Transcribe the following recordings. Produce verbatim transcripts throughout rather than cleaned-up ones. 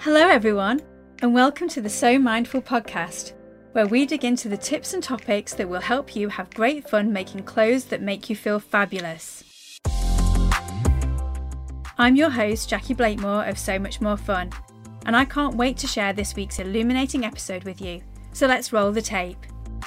Hello everyone, and welcome to the So Mindful podcast, where we dig into the tips and topics that will help you have great fun making clothes that make you feel fabulous. I'm your host, Jackie Blakemore of So Much More Fun, and I can't wait to share this week's illuminating episode with you. So let's roll the tape.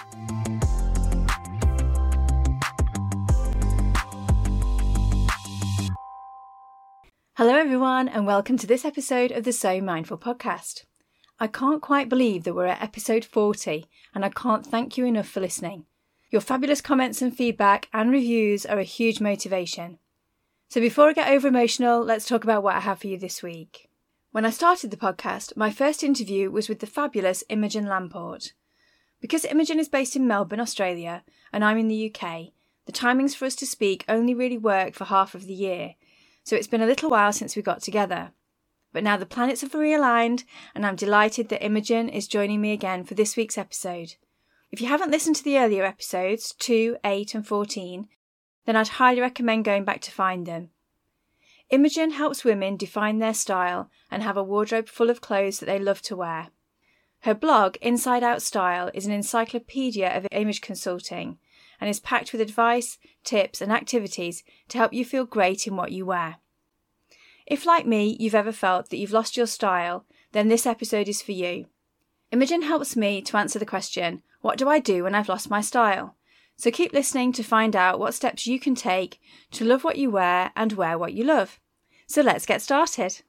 Hello everyone, and welcome to this episode of the So Mindful podcast. I can't quite believe that we're at episode forty, and I can't thank you enough for listening. Your fabulous comments and feedback and reviews are a huge motivation. So before I get over emotional, let's talk about what I have for you this week. When I started the podcast, my first interview was with the fabulous Imogen Lamport. Because Imogen is based in Melbourne, Australia, and I'm in the U K, the timings for us to speak only really work for half of the year, so it's been a little while since we got together. But now the planets have realigned, and I'm delighted that Imogen is joining me again for this week's episode. If you haven't listened to the earlier episodes, two, eight and fourteen, then I'd highly recommend going back to find them. Imogen helps women define their style and have a wardrobe full of clothes that they love to wear. Her blog, Inside Out Style, is an encyclopedia of image consulting and is packed with advice, tips and activities to help you feel great in what you wear. If, like me, you've ever felt that you've lost your style, then this episode is for you. Imogen helps me to answer the question, what do I do when I've lost my style? So keep listening to find out what steps you can take to love what you wear and wear what you love. So let's get started.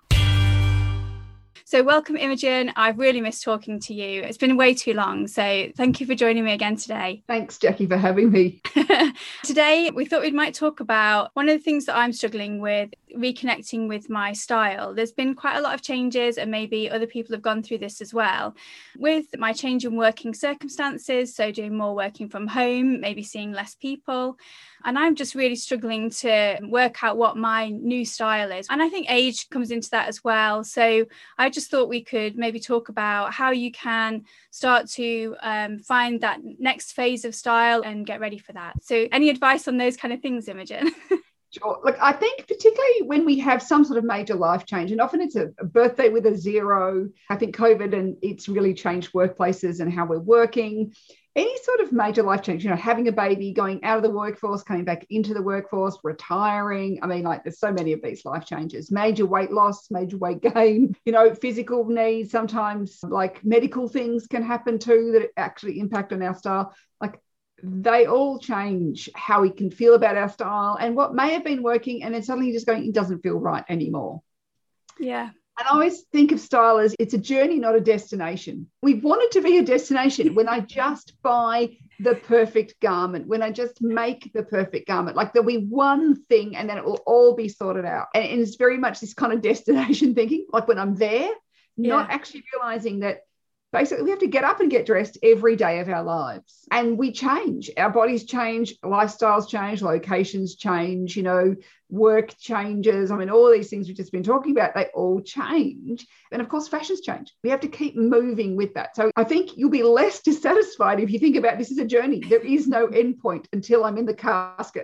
So welcome, Imogen. I've really missed talking to you. It's been way too long, so thank you for joining me again today. Thanks, Jackie, for having me. Today, we thought we might talk about one of the things that I'm struggling with, reconnecting with my style. There's been quite a lot of changes, and maybe other people have gone through this as well. With my change in working circumstances, so doing more working from home, maybe seeing less people, and I'm just really struggling to work out what my new style is. And I think age comes into that as well. So I just thought we could maybe talk about how you can start to um, find that next phase of style and get ready for that. So any advice on those kind of things, Imogen? Sure. Look, I think particularly when we have some sort of major life change, and often it's a, a birthday with a zero. I think COVID and it's really changed workplaces and how we're working. Any sort of major life change, you know, having a baby, going out of the workforce, coming back into the workforce, retiring. I mean, like there's so many of these life changes, major weight loss, major weight gain, you know, physical needs, sometimes like medical things can happen too that actually impact on our style. Like they all change how we can feel about our style and what may have been working and then suddenly just going, it doesn't feel right anymore. Yeah. And I always think of style as it's a journey, not a destination. We want it to be a destination when I just buy the perfect garment, when I just make the perfect garment. Like there'll be one thing and then it will all be sorted out. And it's very much this kind of destination thinking, like when I'm there, yeah. not actually realizing that basically we have to get up and get dressed every day of our lives. And we change. Our bodies change, lifestyles change, locations change, you know, work changes. I mean, all these things we've just been talking about, they all change. And of course, fashions change. We have to keep moving with that. So I think you'll be less dissatisfied if you think about this as a journey. There is no end point until I'm in the casket.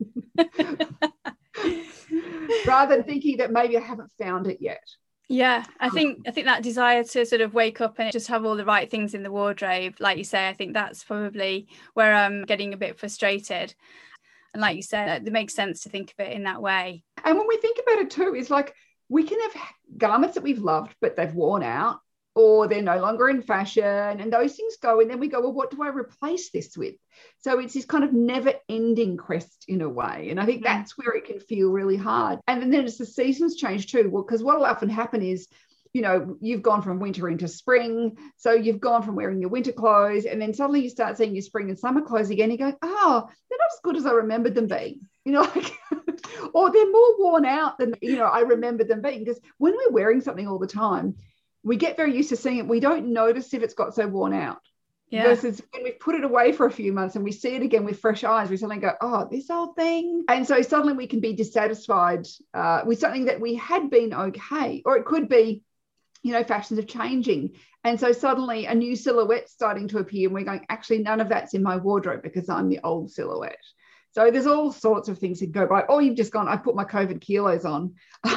Rather than thinking that maybe I haven't found it yet. Yeah, I think I think that desire to sort of wake up and just have all the right things in the wardrobe, like you say, I think that's probably where I'm getting a bit frustrated. And like you said, it makes sense to think of it in that way. And when we think about it too, it's like we can have garments that we've loved, but they've worn out or they're no longer in fashion and those things go. And then we go, well, what do I replace this with? So it's this kind of never ending quest in a way. And I think that's where it can feel really hard. And then as the seasons change too, well, because what will often happen is, you know, you've gone from winter into spring. So you've gone from wearing your winter clothes and then suddenly you start seeing your spring and summer clothes again. You go, oh, they're not as good as I remembered them being, you know, like, or they're more worn out than, you know, I remember them being. Because when we're wearing something all the time, we get very used to seeing it. We don't notice if it's got so worn out. Yeah. Versus when we've put it away for a few months and we see it again with fresh eyes, we suddenly go, oh, this old thing. And so suddenly we can be dissatisfied uh, with something that we had been okay. Or it could be, you know, fashions are changing. And so suddenly a new silhouette starting to appear and we're going, actually, none of that's in my wardrobe because I'm the old silhouette. So there's all sorts of things that go by. Or you've just gone, I put my COVID kilos on.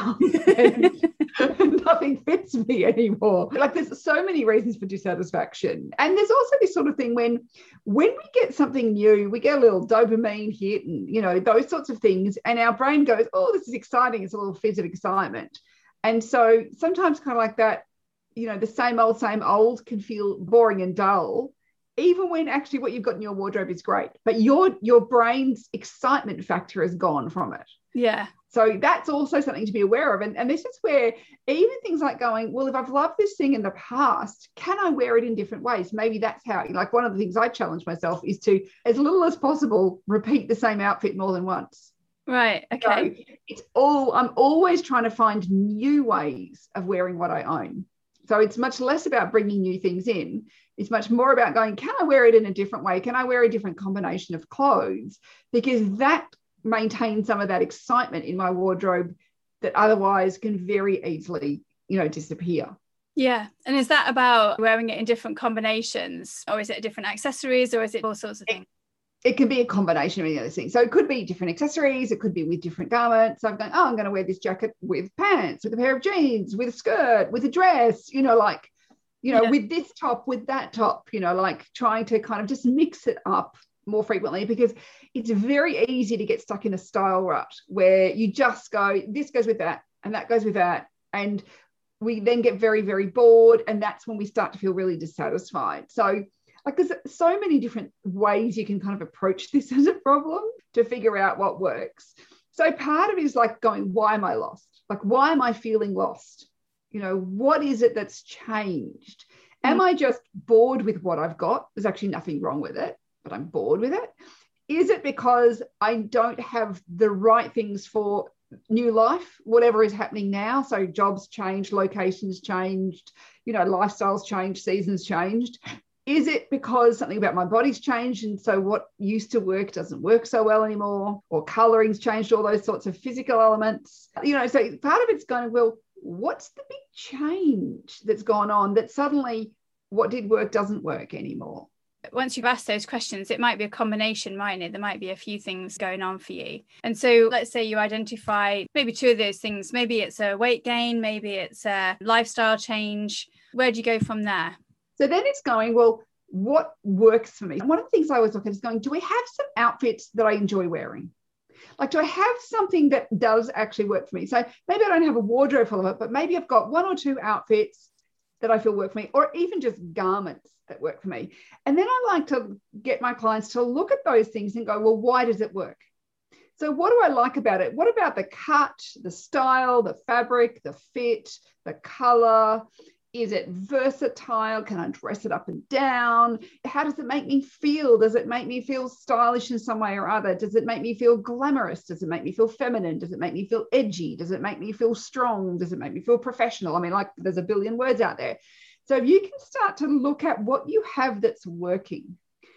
and nothing fits me anymore. Like there's so many reasons for dissatisfaction. And there's also this sort of thing when, when we get something new, we get a little dopamine hit and, you know, those sorts of things. And our brain goes, oh, this is exciting. It's a little fizz of excitement. And so sometimes kind of like that, you know, the same old, same old can feel boring and dull, even when actually what you've got in your wardrobe is great. But your your brain's excitement factor has gone from it. Yeah. So that's also something to be aware of. And, and this is where even things like going, well, if I've loved this thing in the past, can I wear it in different ways? Maybe that's how, like one of the things I challenge myself is to, as little as possible, repeat the same outfit more than once. Right. Okay. So it's all, I'm always trying to find new ways of wearing what I own. So it's much less about bringing new things in. It's much more about going, can I wear it in a different way? Can I wear a different combination of clothes? Because that maintains some of that excitement in my wardrobe that otherwise can very easily, you know, disappear. Yeah. And is that about wearing it in different combinations, or is it different accessories, or is it all sorts of things? It can be a combination of any of those things. So it could be different accessories. It could be with different garments. So I'm going, oh, I'm going to wear this jacket with pants, with a pair of jeans, with a skirt, with a dress, you know, like, you know, yeah. with this top, with that top, you know, like trying to kind of just mix it up more frequently, because it's very easy to get stuck in a style rut where you just go, this goes with that and that goes with that. And we then get very, very bored. And that's when we start to feel really dissatisfied. So like there's so many different ways you can kind of approach this as a problem to figure out what works. So part of it is like going, why am I lost? Like, why am I feeling lost? You know, what is it that's changed? Am mm. I just bored with what I've got? There's actually nothing wrong with it, but I'm bored with it. Is it because I don't have the right things for new life, whatever is happening now? So jobs changed, locations changed, you know, lifestyles changed, seasons changed. Is it because something about my body's changed and so what used to work doesn't work so well anymore, or coloring's changed, all those sorts of physical elements? You know, so part of it's going, well, what's the big change that's gone on that suddenly what did work doesn't work anymore? Once you've asked those questions, it might be a combination, mightn't it? There might be a few things going on for you. And so let's say you identify maybe two of those things. Maybe it's a weight gain, maybe it's a lifestyle change. Where do you go from there? So then it's going, well, what works for me? And one of the things I always look at is going, do I have some outfits that I enjoy wearing? Like, do I have something that does actually work for me? So maybe I don't have a wardrobe full of it, but maybe I've got one or two outfits that I feel work for me, or even just garments that work for me. And then I like to get my clients to look at those things and go, well, why does it work? So what do I like about it? What about the cut, the style, the fabric, the fit, the color? Is it versatile? Can I dress it up and down? How does it make me feel? Does it make me feel stylish in some way or other? Does it make me feel glamorous? Does it make me feel feminine? Does it make me feel edgy? Does it make me feel strong? Does it make me feel professional? I mean, like there's a billion words out there. So if you can start to look at what you have that's working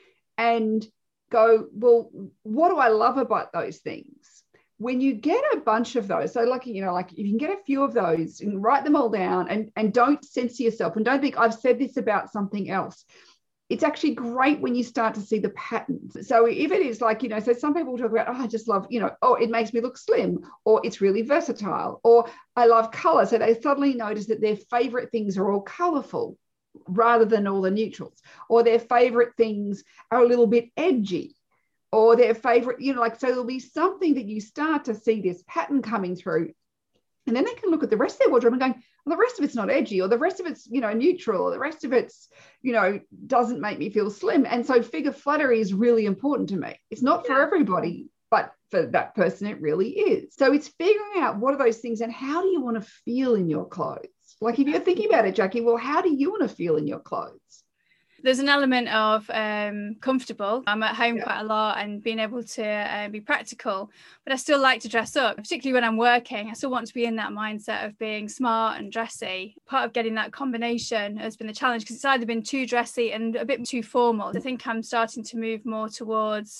and go, well, what do I love about those things? When you get a bunch of those, so like, you know, like if you can get a few of those and write them all down and, and don't censor yourself and don't think I've said this about something else. It's actually great when you start to see the patterns. So if it is like, you know, so some people talk about, oh, I just love, you know, oh, it makes me look slim, or it's really versatile, or I love color. So they suddenly notice that their favorite things are all colorful rather than all the neutrals, or their favorite things are a little bit edgy, or their favorite, you know, like, so there'll be something that you start to see this pattern coming through. And then they can look at the rest of their wardrobe and going, well, the rest of it's not edgy, or the rest of it's, you know, neutral, or the rest of it's, you know, doesn't make me feel slim. And so figure flattery is really important to me. It's not yeah. for everybody, but for that person, it really is. So it's figuring out what are those things and how do you want to feel in your clothes? Like if you're thinking about it, Jackie, well, how do you want to feel in your clothes? There's an element of um, comfortable. I'm at home yeah. quite a lot and being able to uh, be practical, but I still like to dress up, particularly when I'm working. I still want to be in that mindset of being smart and dressy. Part of getting that combination has been the challenge because it's either been too dressy and a bit too formal. I think I'm starting to move more towards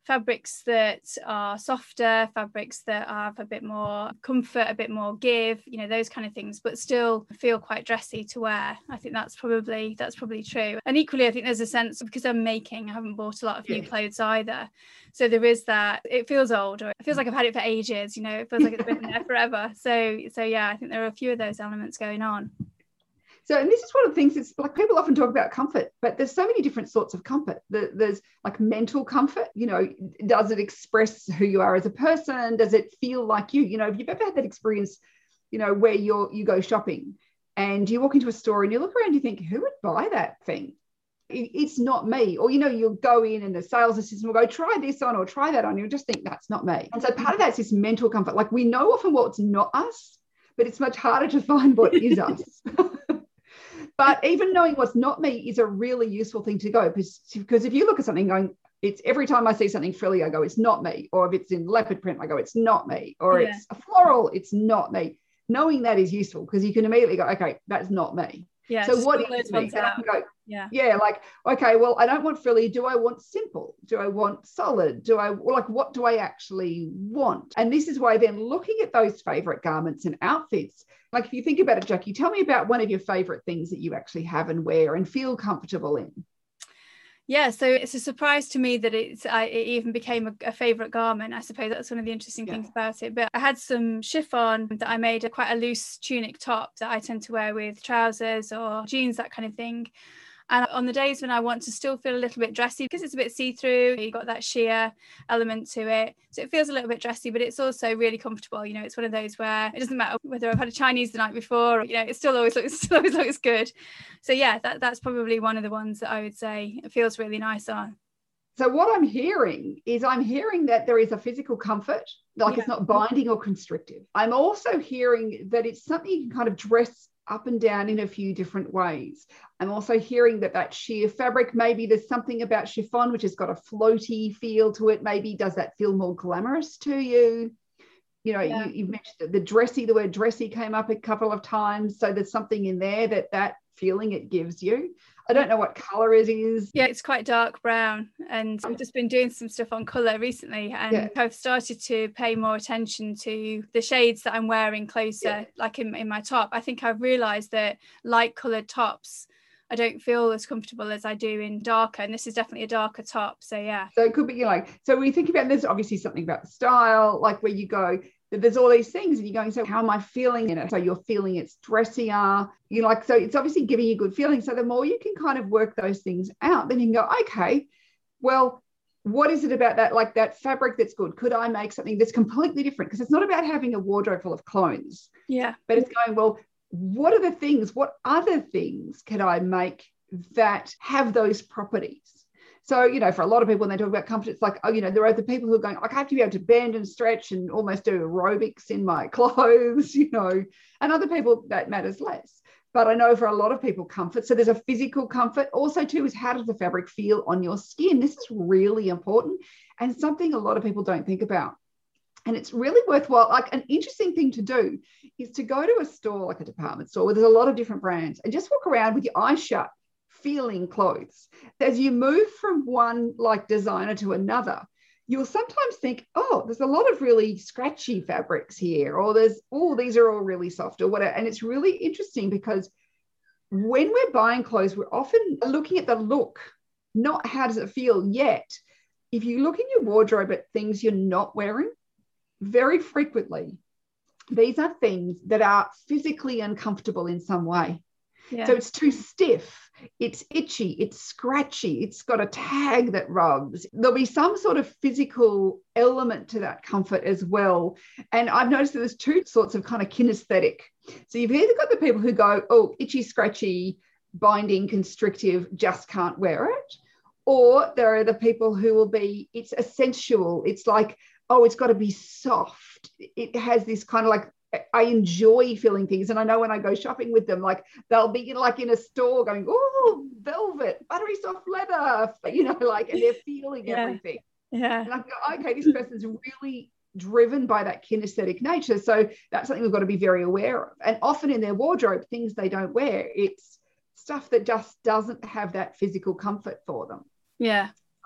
fabrics that are softer, fabrics that have a bit more comfort, a bit more give, you know, those kind of things, but still feel quite dressy to wear. I think that's probably that's probably true. And equally, I think there's a sense, because I'm making, I haven't bought a lot of new Yes. clothes either. So there is that, it feels old, or it feels like I've had it for ages, you know, it feels like it's been there forever. So, so yeah, I think there are a few of those elements going on. So, and this is one of the things, it's like people often talk about comfort, but there's so many different sorts of comfort. There's like mental comfort, you know, does it express who you are as a person? Does it feel like you? You know, if you've ever had that experience, you know, where you're, you go shopping and you walk into a store and you look around, you think, who would buy that thing? It's not me. Or, you know, you'll go in and the sales assistant will go, try this on or try that on. You'll just think that's not me. And so part of that's this mental comfort. Like we know often what's not us, but it's much harder to find what is us. But even knowing what's not me is a really useful thing to go, because, because if you look at something going, it's every time I see something frilly, I go, it's not me. Or if it's in leopard print, I go, it's not me. Or yeah. it's a floral, it's not me. Knowing that is useful because you can immediately go, okay, that's not me. Yeah. So what is me? Then I can go, yeah. yeah, like, okay, well, I don't want frilly. Do I want simple? Do I want solid? Do I, like, what do I actually want? And this is why then looking at those favorite garments and outfits, like if you think about it, Jackie, tell me about one of your favorite things that you actually have and wear and feel comfortable in. Yeah, so it's a surprise to me that it's I, it even became a, a favourite garment. I suppose that's one of the interesting yeah. things about it. But I had some chiffon that I made a quite a loose tunic top that I tend to wear with trousers or jeans, that kind of thing. And on the days when I want to still feel a little bit dressy, because it's a bit see-through, you've got that sheer element to it. So it feels a little bit dressy, but it's also really comfortable. You know, it's one of those where it doesn't matter whether I've had a Chinese the night before, or, you know, it still always looks, still always looks good. So yeah, that, that's probably one of the ones that I would say it feels really nice on. So what I'm hearing is I'm hearing that there is a physical comfort, like yeah. it's not binding or constrictive. I'm also hearing that it's something you can kind of dress up and down in a few different ways. I'm also hearing that that sheer fabric, maybe there's something about chiffon which has got a floaty feel to it. Maybe does that feel more glamorous to you? You know, yeah. you, you mentioned the dressy, the word dressy came up a couple of times. So there's something in there that that feeling it gives you. I don't know what colour it is. Yeah, it's quite dark brown. And I've just been doing some stuff on colour recently. And yeah. I've started to pay more attention to the shades that I'm wearing closer, yeah. like in, in my top. I think I've realised that light coloured tops, I don't feel as comfortable as I do in darker. And this is definitely a darker top. So, yeah. So it could be, you know, like, so we think about, there's obviously something about the style, like where you go, there's all these things and you're going, so how am I feeling in it? So you're feeling it's dressier, you know, like, so it's obviously giving you good feeling. So the more you can kind of work those things out, then you can go, okay, well, what is it about that, like that fabric that's good? Could I make something that's completely different? Because it's not about having a wardrobe full of clones. Yeah. But it's going, well, what are the things, what other things can I make that have those properties? So, you know, for a lot of people, when they talk about comfort, it's like, oh, you know, there are the people who are going, like, I have to be able to bend and stretch and almost do aerobics in my clothes, you know, and other people that matters less. But I know for a lot of people, comfort. So there's a physical comfort. Also, too, is how does the fabric feel on your skin? This is really important and something a lot of people don't think about. And it's really worthwhile. Like an interesting thing to do is to go to a store, like a department store, where there's a lot of different brands, and just walk around with your eyes shut, feeling clothes. As you move from one like designer to another, you'll sometimes think, oh, there's a lot of really scratchy fabrics here, or there's, oh, these are all really soft or whatever. And it's really interesting because when we're buying clothes, we're often looking at the look, not how does it feel yet. If you look in your wardrobe at things you're not wearing, very frequently, these are things that are physically uncomfortable in some way. Yeah. So it's too stiff, it's itchy, it's scratchy, it's got a tag that rubs. There'll be some sort of physical element to that comfort as well. And I've noticed that there's two sorts of kind of kinesthetic. So you've either got the people who go, oh, itchy, scratchy, binding, constrictive, just can't wear it. Or there are the people who will be, it's a sensual, it's like, oh, it's got to be soft. It has this kind of like, I enjoy feeling things. And I know when I go shopping with them, like they'll be in, like in a store going, oh, velvet, buttery soft leather, you know, like, and they're feeling yeah. everything. Yeah. And I go, okay, this person's really driven by that kinesthetic nature. So that's something we've got to be very aware of. And often in their wardrobe, things they don't wear, it's stuff that just doesn't have that physical comfort for them. Yeah. So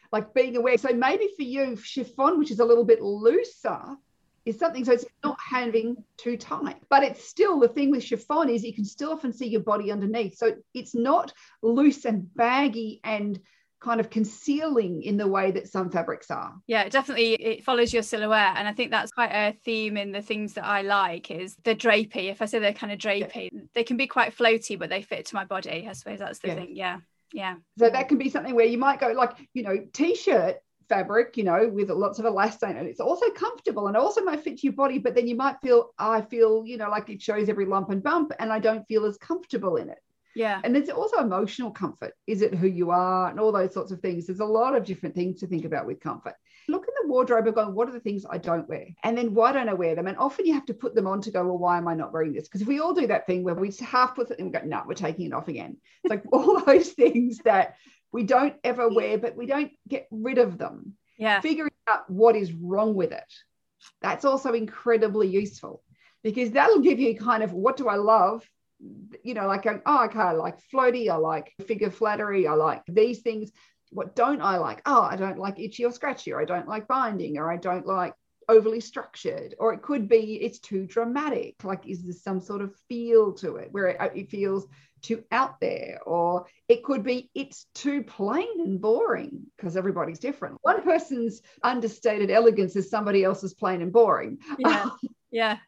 like being aware. So maybe for you, chiffon, which is a little bit looser, is something, so it's not having too tight, but it's still, the thing with chiffon is you can still often see your body underneath. So it's not loose and baggy and kind of concealing in the way that some fabrics are. Yeah, definitely. It follows your silhouette. And I think that's quite a theme in the things that I like is the drapey. If I say they're kind of drapey, yeah. they can be quite floaty, but they fit to my body. I suppose that's the yeah. thing. Yeah. Yeah. So that can be something where you might go like, you know, t-shirt fabric, you know, with lots of elastane, and it's also comfortable and also might fit your body, but then you might feel, I feel, you know, like it shows every lump and bump and I don't feel as comfortable in it. Yeah. And there's also emotional comfort. Is it who you are and all those sorts of things? There's a lot of different things to think about with comfort. Look in the wardrobe and go, what are the things I don't wear? And then why don't I wear them? And often you have to put them on to go, well, why am I not wearing this? Because if we all do that thing where we half put it and we go, no, we're taking it off again. It's like all those things that we don't ever wear, but we don't get rid of them. Yeah. Figuring out what is wrong with it. That's also incredibly useful because that'll give you kind of, what do I love? You know, like going, oh, okay, I like floaty, I like figure flattery, I like these things. What don't I like? Oh, I don't like itchy or scratchy, or I don't like binding, or I don't like overly structured. Or it could be it's too dramatic. Like, is there some sort of feel to it where it, it feels too out there? Or it could be it's too plain and boring because everybody's different. One person's understated elegance is somebody else's plain and boring. Yeah. Yeah.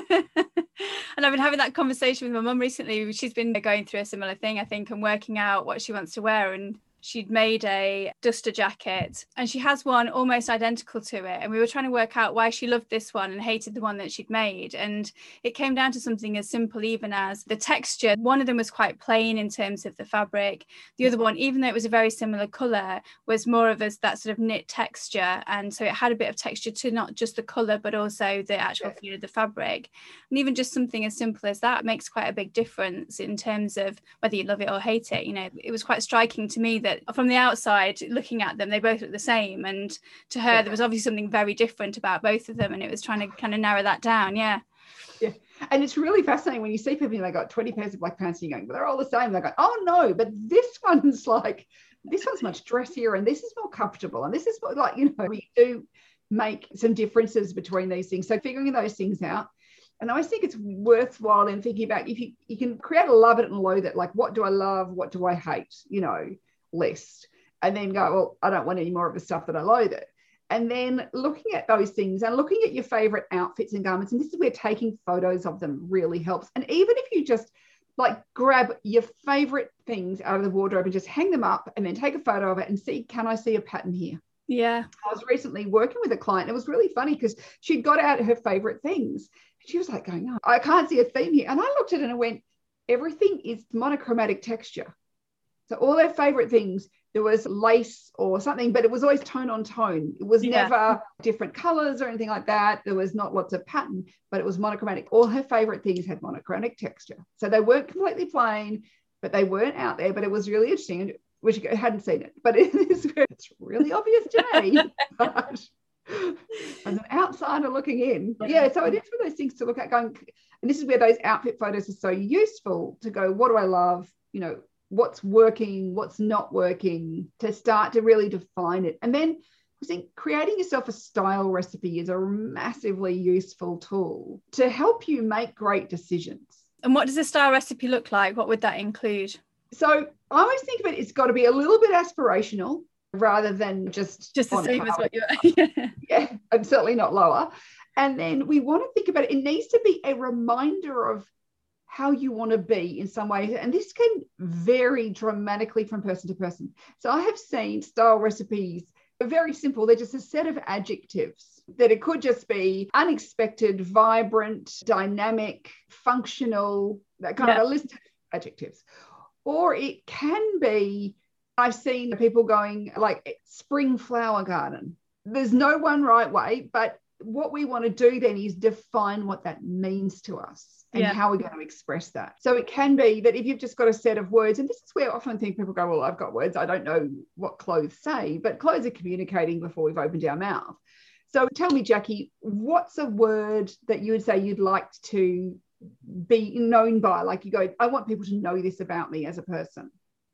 And I've been having that conversation with my mum recently. She's been going through a similar thing, I think, and working out what she wants to wear. And she'd made a duster jacket and she has one almost identical to it. And we were trying to work out why she loved this one and hated the one that she'd made. And it came down to something as simple even as the texture. One of them was quite plain in terms of the fabric. The other one, even though it was a very similar colour, was more of a, that sort of knit texture. And so it had a bit of texture to not just the colour, but also the actual feel of the fabric. And even just something as simple as that makes quite a big difference in terms of whether you love it or hate it. You know, it was quite striking to me that from the outside looking at them, they both look the same, and to her yeah. there was obviously something very different about both of them, and it was trying to kind of narrow that down. Yeah yeah and it's really fascinating when you see people, you know, they got twenty pairs of black pants and you're going, but they're all the same. They're going, oh no, but this one's like, this one's much dressier and this is more comfortable and this is more like, you know, we do make some differences between these things. So figuring those things out. And I always think it's worthwhile in thinking about if you, you can create a love it and loathe it, like what do I love, what do I hate, you know, list, and then go, well, I don't want any more of the stuff that I loathe it. And then looking at those things and looking at your favorite outfits and garments, and this is where taking photos of them really helps. And even if you just like grab your favorite things out of the wardrobe and just hang them up and then take a photo of it and see, can I see a pattern here? Yeah. I was recently working with a client. It was really funny because she'd got out her favorite things. She was like going, oh, I can't see a theme here. And I looked at it and I went, everything is monochromatic texture. So all their favorite things, there was lace or something, but it was always tone on tone. It was yeah. never different colors or anything like that. There was not lots of pattern, but it was monochromatic. All her favorite things had monochromatic texture. So they weren't completely plain, but they weren't out there. But it was really interesting, which I hadn't seen it, but it is it's really obvious to me. But as an outsider looking in, yeah, so it is one of those things to look at going, and this is where those outfit photos are so useful to go, what do I love? You know, what's working, what's not working, to start to really define it. And then I think creating yourself a style recipe is a massively useful tool to help you make great decisions. And what does a style recipe look like? What would that include? So I always think of it, it's got to be a little bit aspirational rather than just just the same as what you're yeah. yeah, I'm certainly not lower. And then we want to think about it, it needs to be a reminder of how you want to be in some ways. And this can vary dramatically from person to person. So I have seen style recipes, very simple. They're just a set of adjectives that it could just be unexpected, vibrant, dynamic, functional, that kind yeah. of a list of adjectives. Or it can be, I've seen people going like spring flower garden. There's no one right way, but what we want to do then is define what that means to us and yeah. how we're going to express that. So it can be that if you've just got a set of words, and this is where I often think people go, well, I've got words, I don't know what clothes say, but clothes are communicating before we've opened our mouth. So tell me, Jackie, what's a word that you would say you'd like to be known by? Like you go, I want people to know this about me as a person.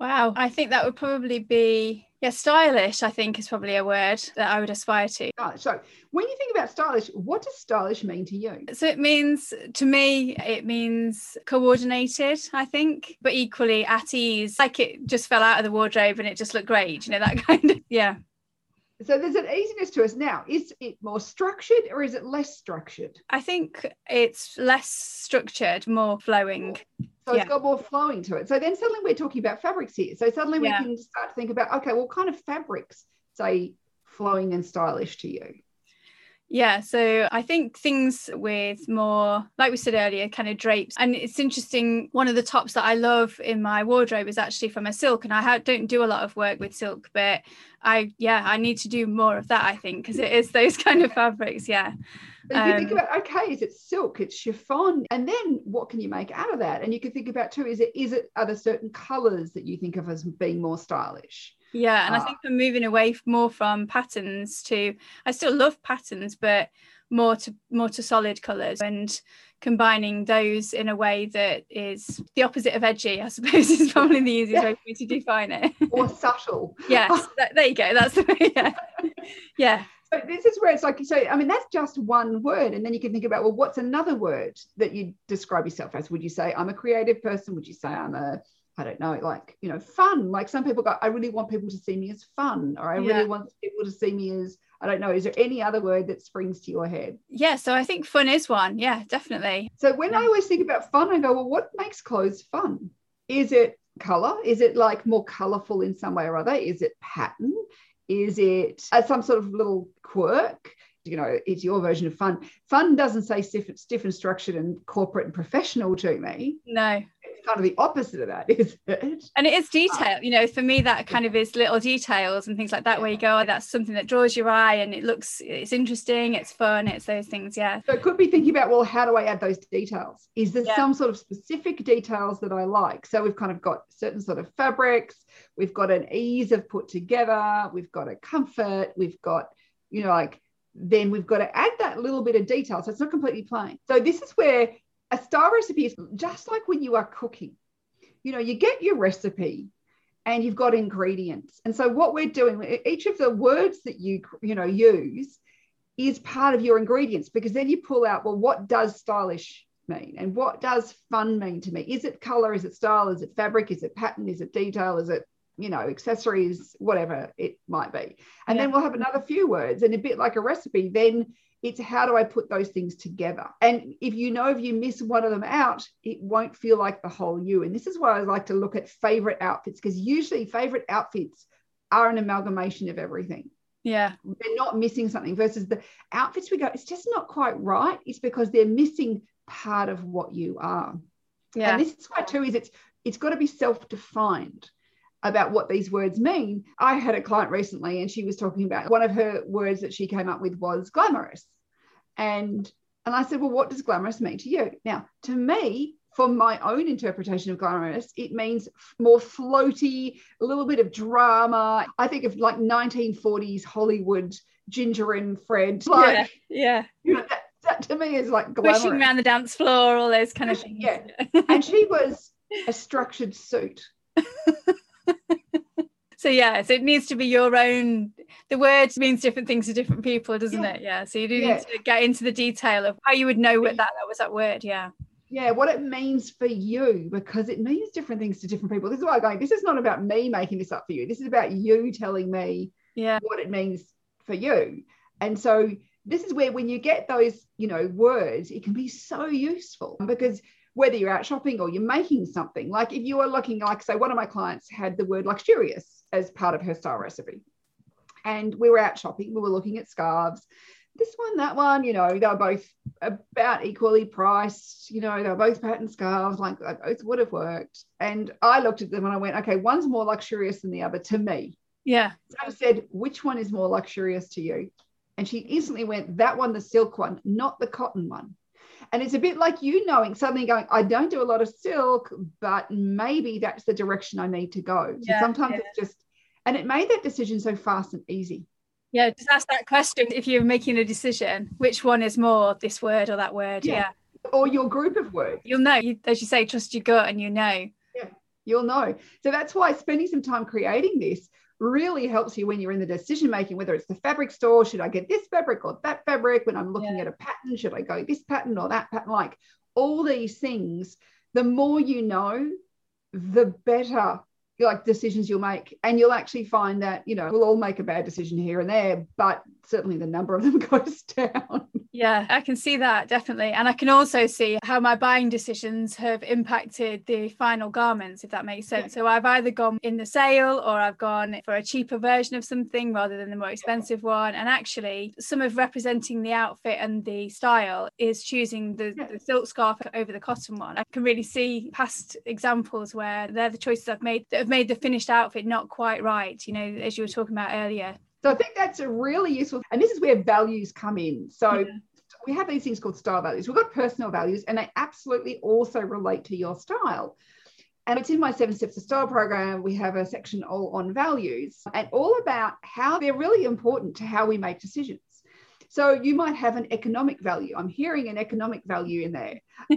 Wow. I think that would probably be, yeah, stylish, I think is probably a word that I would aspire to. Oh, so when you think about stylish, what does stylish mean to you? So it means, to me, it means coordinated, I think, but equally at ease, like it just fell out of the wardrobe and it just looked great, you know, that kind of, yeah. So there's an easiness to us now. Is it more structured or is it less structured? I think it's less structured, more flowing. So yeah. It's got more flowing to it. So then suddenly we're talking about fabrics here. So suddenly we yeah. can start to think about, okay, what kind of fabrics say flowing and stylish to you? Yeah, so I think things with more, like we said earlier, kind of drapes. And it's interesting, one of the tops that I love in my wardrobe is actually from a silk. And I ha- don't do a lot of work with silk, but I, yeah, I need to do more of that, I think, because it is those kind of fabrics, yeah. But if you Um, think about, okay, is it silk, it's chiffon, and then what can you make out of that? And you can think about too, is it, is it, are there certain colours that you think of as being more stylish? Yeah, and uh, I think I'm moving away more from patterns to, I still love patterns, but more to more to solid colours, and combining those in a way that is the opposite of edgy, I suppose, is probably the easiest yeah. way for me to define it. Or subtle. Yes, that, there you go. That's the way. Yeah. yeah. So this is where it's like, so I mean, that's just one word, and then you can think about, well, what's another word that you describe yourself as? Would you say I'm a creative person? Would you say I'm a, I don't know, like, you know, fun? Like some people go, I really want people to see me as fun, or I Yeah. really want people to see me as, I don't know, is there any other word that springs to your head? Yeah, so I think fun is one. Yeah, definitely. So when Yeah. I always think about fun, I go, well, what makes clothes fun? Is it color? Is it like more colorful in some way or other? Is it pattern? Is it uh, some sort of little quirk? You know, it's your version of fun. Fun doesn't say stiff, stiff and structured and corporate and professional to me. No. It's kind of the opposite of that, isn't it? And it is detail, you know, for me, that kind of is little details and things like that, Yeah. where you go, oh, that's something that draws your eye and it looks, it's interesting, it's fun, it's those things, yeah. So it could be thinking about, well, how do I add those details? Is there Yeah. some sort of specific details that I like? So we've kind of got certain sort of fabrics, we've got an ease of put together, we've got a comfort, we've got, you know, like, then we've got to add that little bit of detail. So it's not completely plain. So this is where a style recipe is just like when you are cooking. You know, you get your recipe and you've got ingredients. And so what we're doing, each of the words that you, you know, use is part of your ingredients, because then you pull out, well, what does stylish mean? And what does fun mean to me? Is it color? Is it style? Is it fabric? Is it pattern? Is it detail? Is it, you know, accessories, whatever it might be. And Yeah. then we'll have another few words, and a bit like a recipe, then it's how do I put those things together? And if you know, if you miss one of them out, it won't feel like the whole you. And this is why I like to look at favorite outfits, because usually favorite outfits are an amalgamation of everything. Yeah. They're not missing something, versus the outfits we go, it's just not quite right. It's because they're missing part of what you are. Yeah. And this is why too, is it's it's got to be self-defined about what these words mean. I had a client recently and she was talking about one of her words that she came up with was glamorous. And, and I said, well, what does glamorous mean to you? Now, to me, for my own interpretation of glamorous, it means more floaty, a little bit of drama. I think of like nineteen forties Hollywood, Ginger and Fred. Like, yeah. yeah. You know, that, that to me is like glamorous. Pushing around the dance floor, all those kind of things. Yeah. And she was a structured suit. So yeah, so it needs to be your own, the word means different things to different people, doesn't Yeah. it? Yeah. So you do Yeah. need to get into the detail of how you would know what that, that was that word. Yeah. Yeah, what it means for you, because it means different things to different people. This is why I'm going, this is not about me making this up for you. This is about you telling me yeah. what it means for you. And so this is where when you get those, you know, words, it can be so useful, because whether you're out shopping or you're making something, like if you are looking, like say one of my clients had the word luxurious as part of her style recipe, and we were out shopping, we were looking at scarves, this one, that one, you know, they were both about equally priced, you know, they were both pattern scarves, like they both would have worked. And I looked at them and I went, okay, one's more luxurious than the other to me. Yeah. So I said, which one is more luxurious to you? And she instantly went, that one, the silk one, not the cotton one. And it's a bit like you knowing, suddenly going, I don't do a lot of silk, but maybe that's the direction I need to go. So Yeah, sometimes yeah. it's just, and it made that decision so fast and easy. Yeah. Just ask that question if you're making a decision, which one is more this word or that word? Yeah. Yeah. Or your group of words. You'll know, you, as you say, trust your gut and you know. Yeah. You'll know. So that's why spending some time creating this really helps you when you're in the decision making, whether it's the fabric store, should I get this fabric or that fabric? When I'm looking yeah. at a pattern, should I go this pattern or that pattern? Like all these things, the more you know, the better like decisions you'll make. And you'll actually find that, you know, we'll all make a bad decision here and there, but certainly the number of them goes down. Yeah, I can see that definitely. And I can also see how my buying decisions have impacted the final garments, if that makes sense. Yeah. So I've either gone in the sale or I've gone for a cheaper version of something rather than the more expensive one. And actually some of representing the outfit and the style is choosing the, yeah. the silk scarf over the cotton one. I can really see past examples where they're the choices I've made that have made the finished outfit not quite right, you know, as you were talking about earlier. So I think that's a really useful, and this is where values come in. So yeah. we have these things called style values. We've got personal values, and they absolutely also relate to your style. And it's in my Seven Steps to Style program. We have a section all on values and all about how they're really important to how we make decisions. So you might have an economic value. I'm hearing an economic value in there.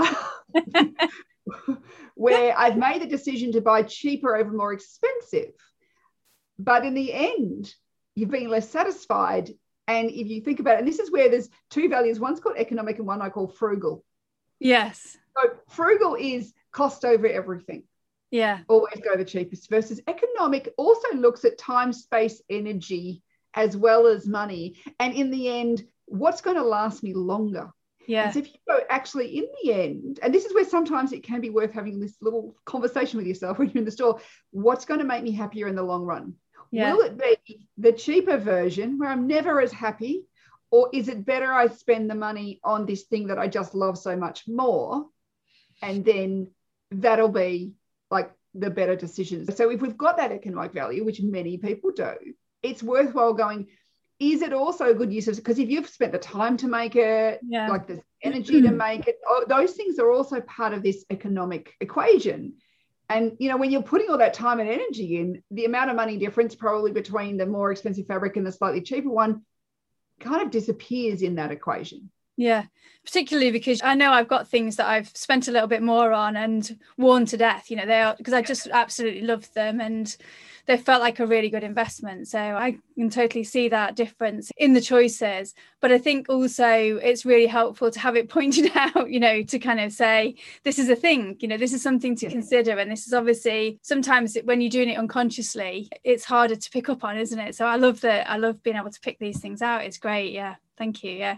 Where I've made a decision to buy cheaper over more expensive. But in the end, you've been less satisfied. And if you think about it, and this is where there's two values, one's called economic and one I call frugal. Yes. So frugal is cost over everything. Yeah. Always go the cheapest, versus economic also looks at time, space, energy, as well as money. And in the end, what's going to last me longer? Yeah. So if you go actually in the end, and this is where sometimes it can be worth having this little conversation with yourself when you're in the store, what's going to make me happier in the long run? Yeah. Will it be the cheaper version where I'm never as happy, or is it better I spend the money on this thing that I just love so much more, and then that'll be like the better decisions? So if we've got that economic value, which many people do, it's worthwhile going, is it also a good use of, because if you've spent the time to make it, yeah. like the energy to make it, oh, those things are also part of this economic equation. And, you know, when you're putting all that time and energy in, the amount of money difference probably between the more expensive fabric and the slightly cheaper one kind of disappears in that equation. Yeah, particularly because I know I've got things that I've spent a little bit more on and worn to death, you know, they are, because I just absolutely love them and they felt like a really good investment. So I can totally see that difference in the choices. But I think also it's really helpful to have it pointed out, you know, to kind of say, this is a thing, you know, this is something to consider. And this is obviously sometimes when you're doing it unconsciously, it's harder to pick up on, isn't it? So I love that. I love being able to pick these things out. It's great. Yeah. Thank you. Yeah.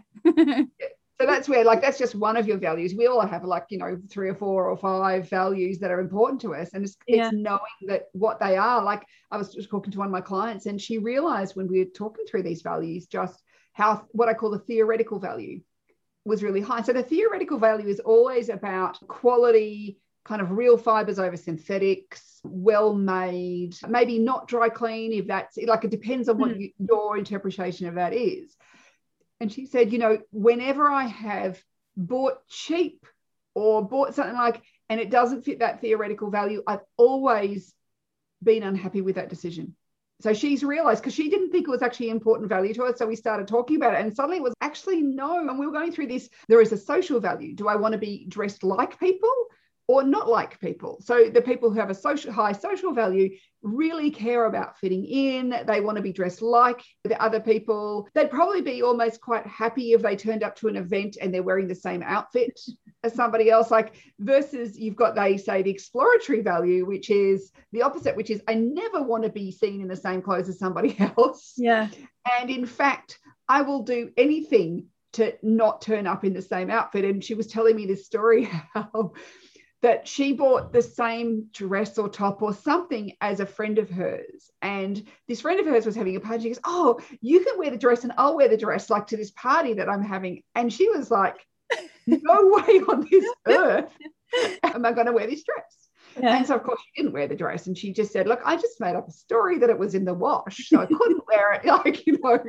So that's where, like, that's just one of your values. We all have, like, you know, three or four or five values that are important to us. And it's, yeah. it's knowing that what they are. Like, I was just talking to one of my clients and she realized when we were talking through these values, just how what I call the theoretical value was really high. So the theoretical value is always about quality, kind of real fibers over synthetics, well made, maybe not dry clean, if that's like, it depends on what mm. you, your interpretation of that is. And she said, you know, whenever I have bought cheap or bought something like, and it doesn't fit that theoretical value, I've always been unhappy with that decision. So she's realized, because she didn't think it was actually important value to her. So we started talking about it and suddenly it was actually no. And we were going through this. There is a social value. Do I want to be dressed like people or not like people? So the people who have a social high social value really care about fitting in. They want to be dressed like the other people. They'd probably be almost quite happy if they turned up to an event and they're wearing the same outfit as somebody else. Like, versus you've got, they say, the exploratory value, which is the opposite, which is I never want to be seen in the same clothes as somebody else. Yeah. And in fact, I will do anything to not turn up in the same outfit. And she was telling me this story how that she bought the same dress or top or something as a friend of hers. And this friend of hers was having a party. She goes, oh, you can wear the dress and I'll wear the dress, like, to this party that I'm having. And she was like, no way on this earth am I going to wear this dress. Yeah. And so, of course, she didn't wear the dress. And she just said, look, I just made up a story that it was in the wash, so I couldn't wear it. Like, you know.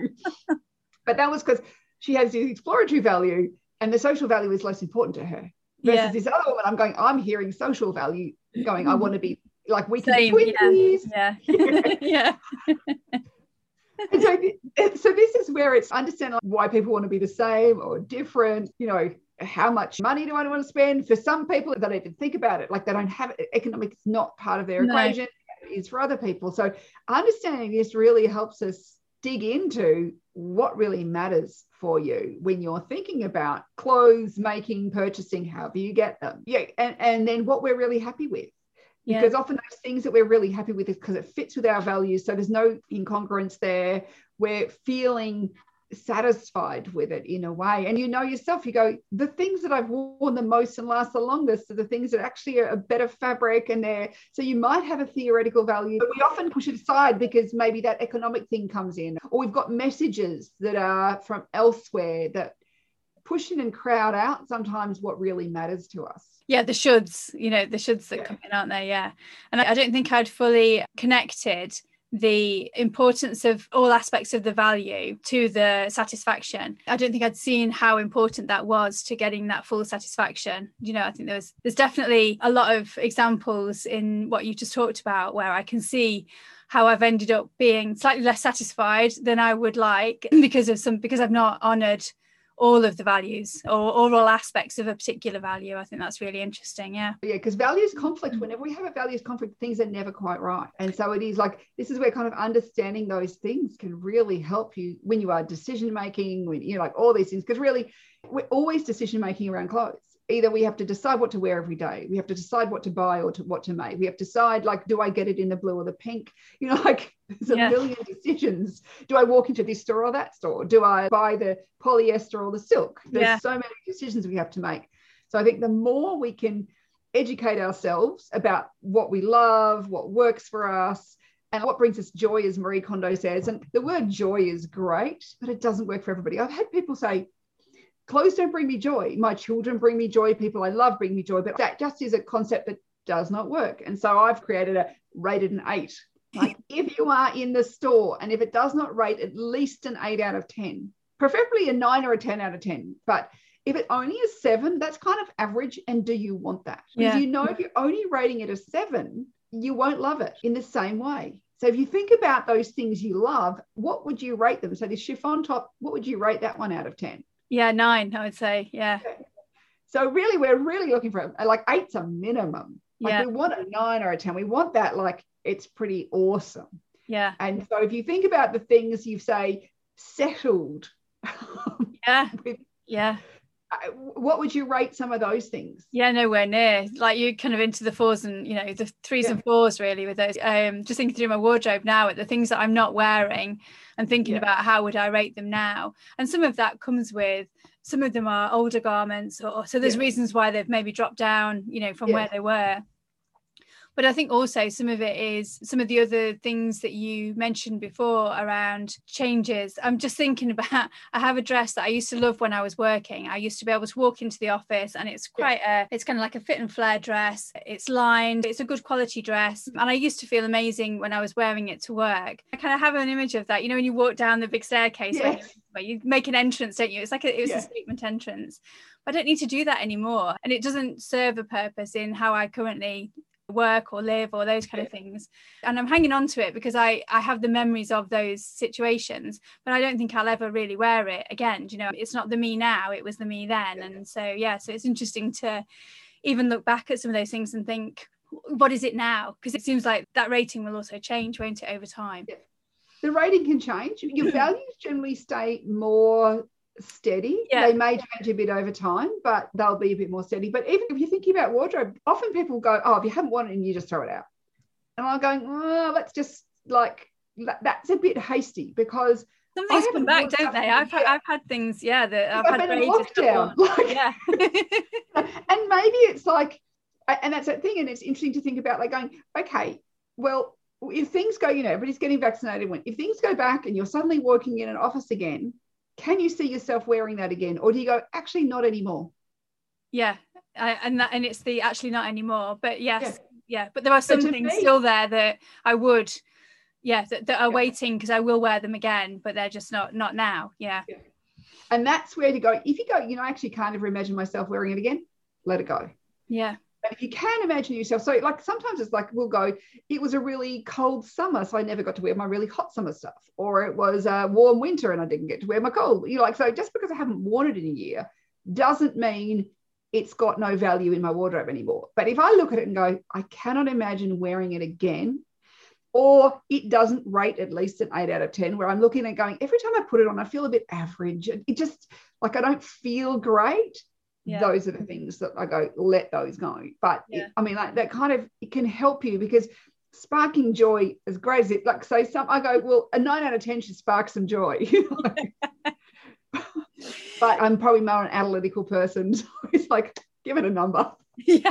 But that was because she has the exploratory value and the social value is less important to her. Versus yeah. this other woman, I'm going, I'm hearing social value going, I want to be like, we can Same, be twinsies. Yeah. Yeah. yeah. And so, so this is where it's understanding, like, why people want to be the same or different. You know, how much money do I want to spend? For some people, they don't even think about it. Like they don't have it. Economics is not part of their No. equation. It is for other people. So understanding this really helps us dig into what really matters for you when you're thinking about clothes, making, purchasing, however you get them. Yeah. And, and then what we're really happy with. Yeah. Because often those things that we're really happy with is because it fits with our values. So there's no incongruence there. We're feeling satisfied with it in a way. And you know yourself, you go, the things that I've worn the most and last the longest are the things that actually are a better fabric, and they're, so you might have a theoretical value, but we often push it aside because maybe that economic thing comes in, or we've got messages that are from elsewhere that push in and crowd out sometimes what really matters to us. Yeah, the shoulds, you know, the shoulds that Yeah. come in, aren't they? Yeah. And I don't think I'd fully connected the importance of all aspects of the value to the satisfaction. I don't think I'd seen how important that was to getting that full satisfaction. You know, I think there was there's definitely a lot of examples in what you just talked about where I can see how I've ended up being slightly less satisfied than I would like because of some because I've not honoured all of the values or, or all aspects of a particular value. I think that's really interesting. Yeah. Yeah, because values conflict, whenever we have a values conflict, things are never quite right. And so it is like, this is where kind of understanding those things can really help you when you are decision making, when you know, like all these things, because really we're always decision making around clothes. Either we have to decide what to wear every day. We have to decide what to buy or to, what to make. We have to decide, like, do I get it in the blue or the pink? You know, like there's a Yeah. million decisions. Do I walk into this store or that store? Do I buy the polyester or the silk? There's Yeah. so many decisions we have to make. So I think the more we can educate ourselves about what we love, what works for us, and what brings us joy, as Marie Kondo says. And the word joy is great, but it doesn't work for everybody. I've had people say, clothes don't bring me joy. My children bring me joy. People I love bring me joy. But that just is a concept that does not work. And so I've created a rated an eight. Like if you are in the store and if it does not rate at least an eight out of ten, preferably a nine or a ten out of ten. But if it only is seven, that's kind of average. And do you want that? Because Yeah. you know, if you're only rating it a seven, you won't love it in the same way. So if you think about those things you love, what would you rate them? So this chiffon top, what would you rate that one out of ten? Yeah, nine, I would say. Yeah. So really, we're really looking for like eight's a minimum. Like Yeah. we want a nine or a ten. We want that, like it's pretty awesome. Yeah. And so if you think about the things you say settled, Yeah. with, Yeah. uh, what would you rate some of those things? Yeah, nowhere near. Like you're kind of into the fours and, you know, the threes Yeah. and fours really with those. Um, just thinking through my wardrobe now at the things that I'm not wearing and thinking Yeah. about how would I rate them now. And some of that comes with, some of them are older garments, or so there's Yeah. reasons why they've maybe dropped down, you know, from Yeah. where they were. But I think also some of it is some of the other things that you mentioned before around changes. I'm just thinking about, I have a dress that I used to love when I was working. I used to be able to walk into the office and it's quite a, it's kind of like a fit and flare dress. It's lined, it's a good quality dress. And I used to feel amazing when I was wearing it to work. I kind of have an image of that, you know, when you walk down the big staircase, Yes. where, you, where you make an entrance, don't you? It's like a, it was Yeah. a statement entrance. But I don't need to do that anymore. And it doesn't serve a purpose in how I currently work or live or those kind of things. And I'm hanging on to it because I I have the memories of those situations, but I don't think I'll ever really wear it again. Do you know, it's not the me now, it was the me then. And so yeah, so it's interesting to even look back at some of those things and think, what is it now? Because it seems like that rating will also change, won't it, over time? Yeah. The rating can change. Your values generally stay more steady. Yeah. They may change a bit over time, but they'll be a bit more steady. But even if you're thinking about wardrobe, often people go, oh, if you haven't worn it and you just throw it out. And I'm going, oh, let's just like, that's a bit hasty because some things come back, don't they? I've had, I've had things, yeah, that I've, I've had been in ages lockdown. Like, yeah. And maybe it's like, and that's that thing. And it's interesting to think about like going, okay, well, if things go, you know, everybody's getting vaccinated. When if things go back and you're suddenly working in an office again, can you see yourself wearing that again? Or do you go, actually not anymore? Yeah. I, and that, and it's the actually not anymore. But yes, yeah. yeah. But there are So some to things me- still there that I would, yeah, that, that are Yeah. waiting because I will wear them again, but they're just not not now. Yeah. Yeah. And that's where to go. If you go, you know, I actually can't ever imagine myself wearing it again, let it go. Yeah. But if you can imagine yourself, so like sometimes it's like we'll go, it was a really cold summer, so I never got to wear my really hot summer stuff. Or it was a warm winter and I didn't get to wear my cold. You know, like, so just because I haven't worn it in a year doesn't mean it's got no value in my wardrobe anymore. But if I look at it and go, I cannot imagine wearing it again, or it doesn't rate at least an eight out of ten, where I'm looking and going, every time I put it on, I feel a bit average. It just, like, I don't feel great. Yeah. Those are the things that I go, let those go. But yeah. it, I mean, like, that kind of, it can help you, because sparking joy, as great as it, like, say some, I go, well, a nine out of ten should spark some joy. You know? But I'm probably more an analytical person, so it's like, give it a number. Yeah.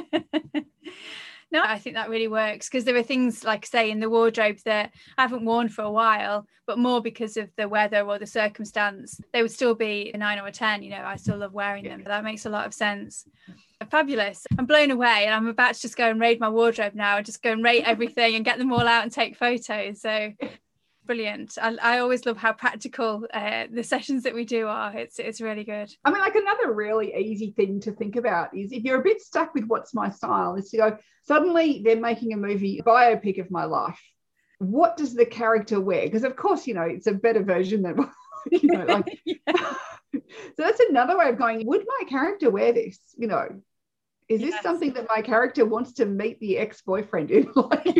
No, I think that really works, because there are things, like, say, in the wardrobe that I haven't worn for a while, but more because of the weather or the circumstance, they would still be a nine or a ten. You know, I still love wearing them. That makes a lot of sense. Fabulous. I'm blown away, and I'm about to just go and raid my wardrobe now and just go and rate everything and get them all out and take photos. So brilliant. I, I always love how practical uh, the sessions that we do are. It's it's really good. I mean, like, another really easy thing to think about is, if you're a bit stuck with what's my style, is to go, suddenly they're making a movie, a biopic of my life. What does the character wear? Because, of course, you know, it's a better version than, you know, like, so that's another way of going, would my character wear this? You know, is this yes. something that my character wants to meet the ex-boyfriend in? Like,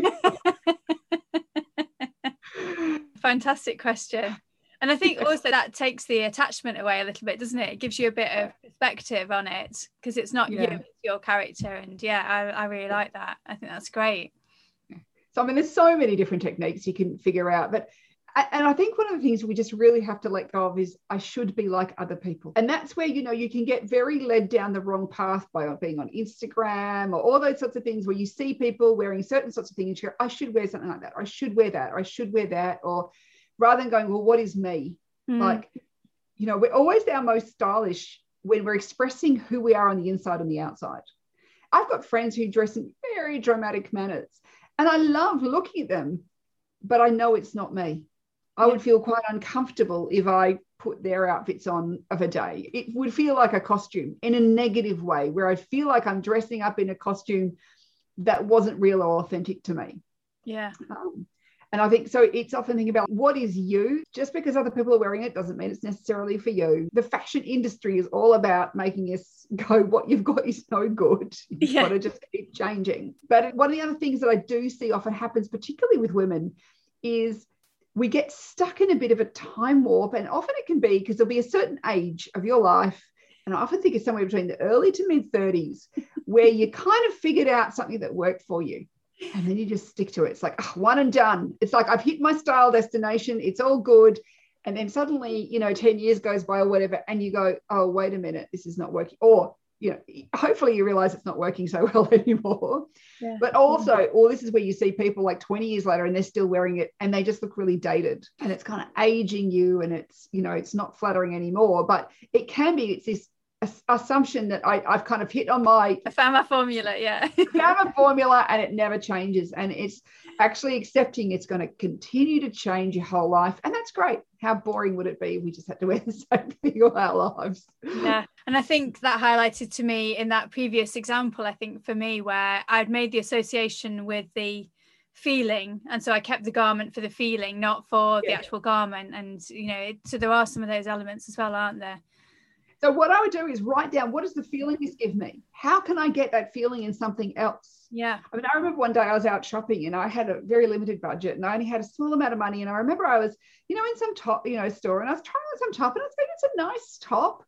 fantastic question. And I think also that takes the attachment away a little bit, doesn't it? It gives you a bit of perspective on it, because it's not yeah. you, it's your character. And yeah, I, I really like that. I think that's great. So, I mean, there's so many different techniques you can figure out, but and I think one of the things we just really have to let go of is, I should be like other people. And that's where, you know, you can get very led down the wrong path by being on Instagram or all those sorts of things, where you see people wearing certain sorts of things, you go, I should wear something like that, or I should wear that, or I should wear that, or rather than going, well, what is me? Mm. Like, you know, we're always our most stylish when we're expressing who we are on the inside and the outside. I've got friends who dress in very dramatic manners, and I love looking at them, but I know it's not me. I would feel quite uncomfortable if I put their outfits on of a day. It would feel like a costume in a negative way, where I feel like I'm dressing up in a costume that wasn't real or authentic to me. Yeah. Um, and I think, so it's often thinking about, what is you? Just because other people are wearing it doesn't mean it's necessarily for you. The fashion industry is all about making us go, what you've got is no good. You've yeah. got to just keep changing. But one of the other things that I do see often happens, particularly with women, is we get stuck in a bit of a time warp. And often it can be because there'll be a certain age of your life, and I often think it's somewhere between the early to mid thirties, where you kind of figured out something that worked for you, and then you just stick to it. It's like, oh, one and done. It's like, I've hit my style destination, it's all good. And then suddenly, you know, ten years goes by or whatever, and you go, oh, wait a minute, this is not working. Or, you know, hopefully you realize it's not working so well anymore. Yeah. But also, or this is where you see people like twenty years later and they're still wearing it, and they just look really dated, and it's kind of aging you, and it's, you know, it's not flattering anymore. But it can be, it's this assumption that I, I've kind of hit on my I found my formula, yeah. found my formula, and it never changes. And it's actually accepting it's going to continue to change your whole life. And that's great. How boring would it be if we just had to wear the same thing all our lives? Yeah. And I think that highlighted to me in that previous example, I think for me, where I'd made the association with the feeling, and so I kept the garment for the feeling, not for yeah. the actual garment. And, you know, it, so there are some of those elements as well, aren't there? So what I would do is write down, what does the feeling this give me? How can I get that feeling in something else? Yeah. I mean, I remember one day I was out shopping, and I had a very limited budget, and I only had a small amount of money. And I remember I was, you know, in some top, you know, store, and I was trying on some top, and I was thinking it's a nice top.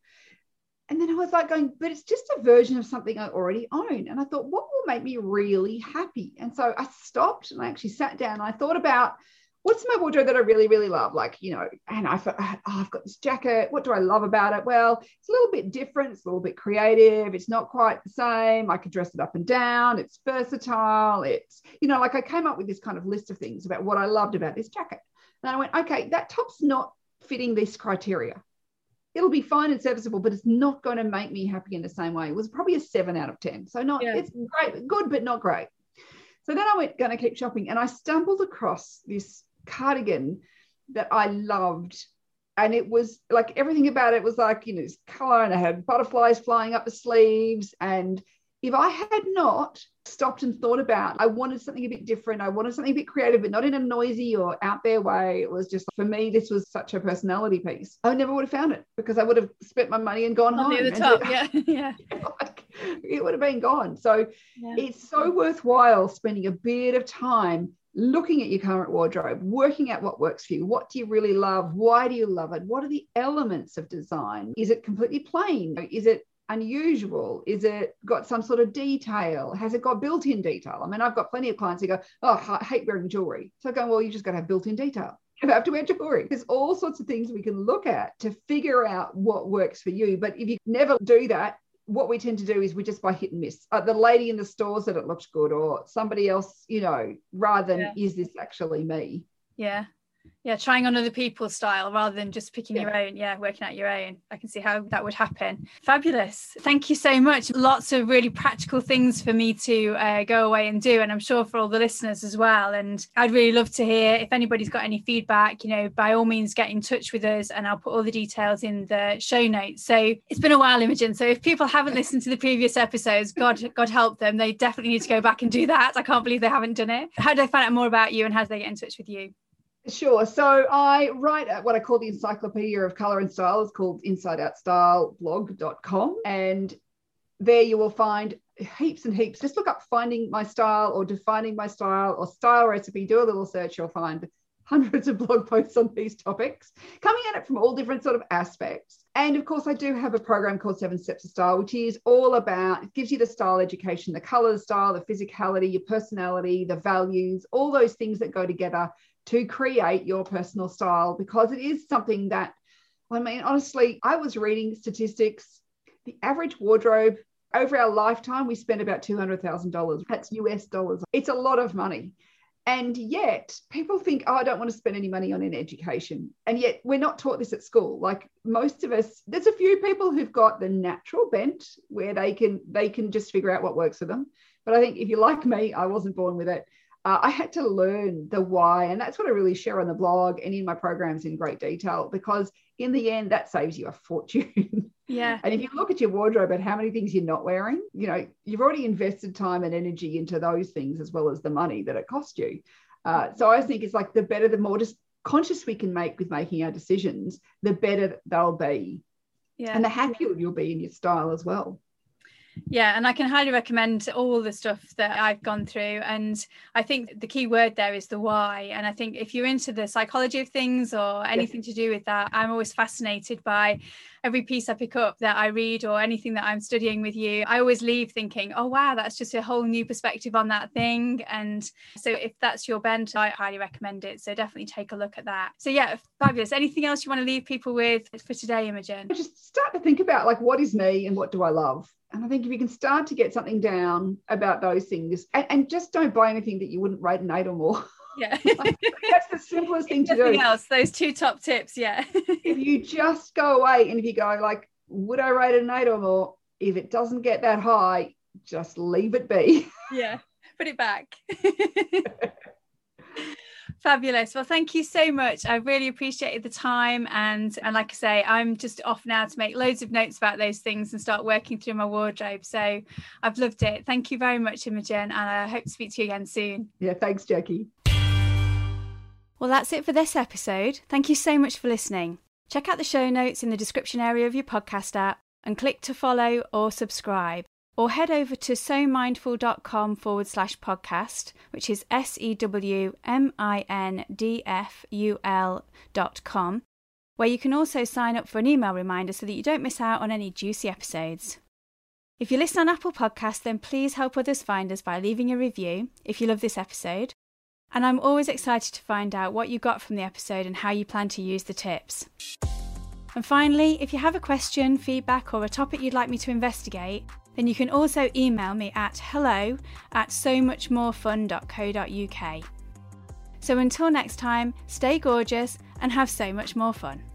And then I was like going, but it's just a version of something I already own. And I thought, what will make me really happy? And so I stopped, and I actually sat down, and I thought about, what's my wardrobe that I really, really love? Like, you know, and I thought, oh, I've got this jacket. What do I love about it? Well, it's a little bit different. It's a little bit creative. It's not quite the same. I could dress it up and down. It's versatile. It's, you know, like I came up with this kind of list of things about what I loved about this jacket. And I went, okay, that top's not fitting this criteria. It'll be fine and serviceable, but it's not going to make me happy in the same way. It was probably a seven out of ten. So not, yeah. It's great, good, but not great. So then I went, going to keep shopping, and I stumbled across this cardigan that I loved, and it was like, everything about it was like, you know, this color, and it had butterflies flying up the sleeves, and if I had not stopped and thought about, I wanted something a bit different, I wanted something a bit creative, but not in a noisy or out there way. It was just, for me, this was such a personality piece. I never would have found it because I would have spent my money and gone on home. the other top, yeah, yeah. Like, it would have been gone. So yeah. It's so worthwhile spending a bit of time looking at your current wardrobe, working out what works for you. What do you really love? Why do you love it? What are the elements of design? Is it completely plain? Is it unusual? Is it got some sort of detail? Has it got built-in detail? I mean, I've got plenty of clients who go, oh, I hate wearing jewelry. So I go, well, you just got to have built-in detail. You have to wear jewelry. There's all sorts of things we can look at to figure out what works for you. But if you never do that, what we tend to do is we just buy hit and miss. Uh, the lady in the store said it looked good, or somebody else, you know, rather than yeah. is this actually me? Yeah. Yeah, trying on other people's style rather than just picking yeah. your own. Yeah, working out your own. I can see how that would happen. Fabulous. Thank you so much. Lots of really practical things for me to uh, go away and do. And I'm sure for all the listeners as well. And I'd really love to hear if anybody's got any feedback, you know, by all means, get in touch with us and I'll put all the details in the show notes. So it's been a while, Imogen. So if people haven't listened to the previous episodes, God, God help them. They definitely need to go back and do that. I can't believe they haven't done it. How do they find out more about you and how do they get in touch with you? Sure. So I write at what I call the Encyclopedia of Colour and Style. It's called inside out style blog dot com. And there you will find heaps and heaps. Just look up Finding My Style or Defining My Style or Style Recipe. Do a little search. You'll find hundreds of blog posts on these topics, coming at it from all different sort of aspects. And of course, I do have a program called Seven Steps of Style, which is all about, it gives you the style education, the colour, the style, the physicality, your personality, the values, all those things that go together to create your personal style, because it is something that, I mean, honestly, I was reading statistics. The average wardrobe over our lifetime, we spend about two hundred thousand dollars. That's U S dollars. It's a lot of money. And yet people think, oh, I don't want to spend any money on an education. And yet we're not taught this at school. Like most of us, there's a few people who've got the natural bent where they can, they can just figure out what works for them. But I think if you're like me, I wasn't born with it. Uh, I had to learn the why, and that's what I really share on the blog and in my programs in great detail, because in the end, that saves you a fortune. Yeah. And if you look at your wardrobe and how many things you're not wearing, you know, you've already invested time and energy into those things as well as the money that it cost you. Uh, so I think it's like the better, the more just conscious we can make with making our decisions, the better they'll be. Yeah. And the happier you'll be in your style as well. Yeah, and I can highly recommend all the stuff that I've gone through. And I think the key word there is the why. And I think if you're into the psychology of things or anything to do with that, I'm always fascinated by every piece I pick up that I read or anything that I'm studying with you. I always leave thinking, oh, wow, that's just a whole new perspective on that thing. And so if that's your bent, I highly recommend it. So definitely take a look at that. So yeah, fabulous. Anything else you want to leave people with for today, Imogen? Just start to think about like, what is me and what do I love? And I think if you can start to get something down about those things, and, and just don't buy anything that you wouldn't rate an eight or more. Yeah. That's the simplest thing to do. Nothing else, those two top tips, yeah. If you just go away and if you go like, would I rate an eight or more? If it doesn't get that high, just leave it be. Yeah, put it back. Fabulous. Well, thank you so much. I really appreciated the time. And, and like I say, I'm just off now to make loads of notes about those things and start working through my wardrobe. So I've loved it. Thank you very much, Imogen. And I hope to speak to you again soon. Yeah, thanks, Jackie. Well, that's it for this episode. Thank you so much for listening. Check out the show notes in the description area of your podcast app and click to follow or subscribe. Or head over to sewmindful.com forward slash podcast, which is S E W M I N D F U L dot com, where you can also sign up for an email reminder so that you don't miss out on any juicy episodes. If you listen on Apple Podcasts, then please help others find us by leaving a review if you love this episode. And I'm always excited to find out what you got from the episode and how you plan to use the tips. And finally, if you have a question, feedback, or a topic you'd like me to investigate, then you can also email me at hello at so much more fun dot co dot uk. So until next time, stay gorgeous and have so much more fun.